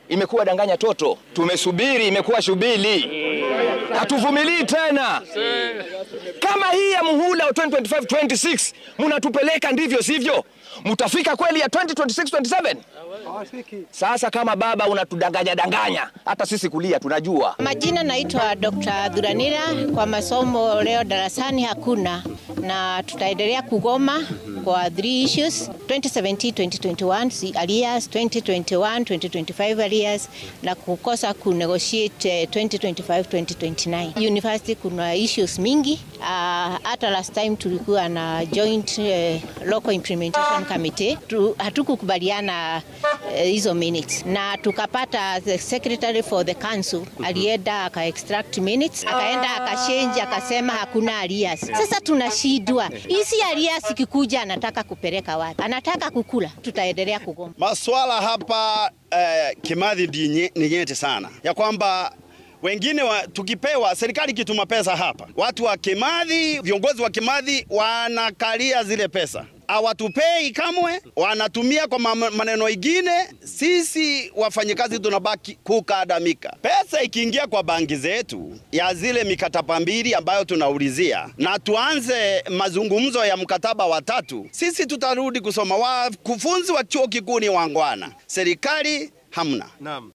imekuwa danganya toto. Tumesubiri, imekuwa shubili. Hatuvumilii tena. Kama hii ya muhula wa 2025-26 mnatupeleka ndivyo sivyo, mtafika kweli ya 2026-27? Sasa kama baba unatudanganya, hata sisi kulia tunajua. Majina naitwa Dr. Dhuranira. Kwa masomo leo darasani hakuna, na tutaendelea kugoma kwa 3 issues: 2017-2021 arrears, 2021-2025 arrears, na kukosa kunegotiate 2025-2029. University kuna issues mingi. Hata last time tulikuwa na joint local implementation committee, hatukukubaliana hizo minutes, na tukapata the secretary for the council alienda aka extract minutes, akaenda akachange, akasema hakuna arrears. Sasa tunashidwa, hizi arrears kikuja anataka kupeleka wapi? Anataka kukula. Tutaendelea kugoma. Maswala hapa Kimathi ni nyeti sana, ya kwamba wengine tukipewa serikali kituma pesa hapa, watu wa Kimathi, viongozi wa Kimathi wanakalia zile pesa, hawatupei kamwe, wanatumia kwa maneno mengine. Sisi wafanyikazi tunabaki kukadamika. Pesa ikiingia kwa banki zetu ya zile mikataba mbili ambayo tunaulizia, na tuanze mazungumzo ya mkataba wa 3, sisi tutarudi kusoma. Wakufunzi wa chuo kikuu ni wangwana, serikali hamna. Naam.